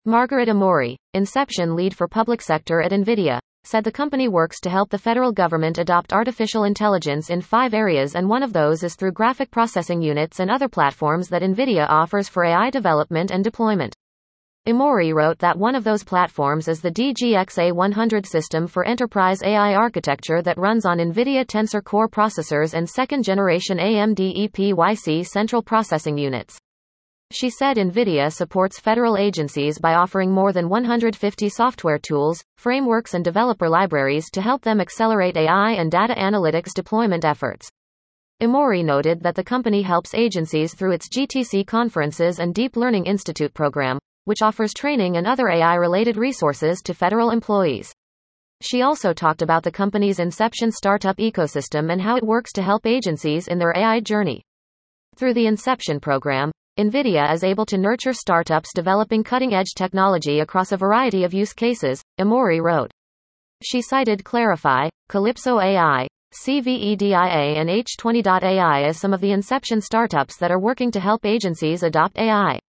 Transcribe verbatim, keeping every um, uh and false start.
Margaret Emory, Inception lead for public sector at NVIDIA, said the company works to help the federal government adopt artificial intelligence in five areas, and one of those is through graphic processing units and other platforms that NVIDIA offers for A I development and deployment. Emory wrote that one of those platforms is the D G X A one hundred system for enterprise A I architecture that runs on NVIDIA Tensor Core processors and second-generation A M D E P Y C central processing units. She said NVIDIA supports federal agencies by offering more than one hundred fifty software tools, frameworks and developer libraries to help them accelerate A I and data analytics deployment efforts. Emory noted that the company helps agencies through its G T C conferences and Deep Learning Institute program, which offers training and other A I-related resources to federal employees. She also talked about the company's Inception startup ecosystem and how it works to help agencies in their A I journey. Through the Inception program, NVIDIA is able to nurture startups developing cutting-edge technology across a variety of use cases, Emory wrote. She cited Clarifai, Calypso A I, C V E D I A and H twenty dot A I as some of the Inception startups that are working to help agencies adopt A I.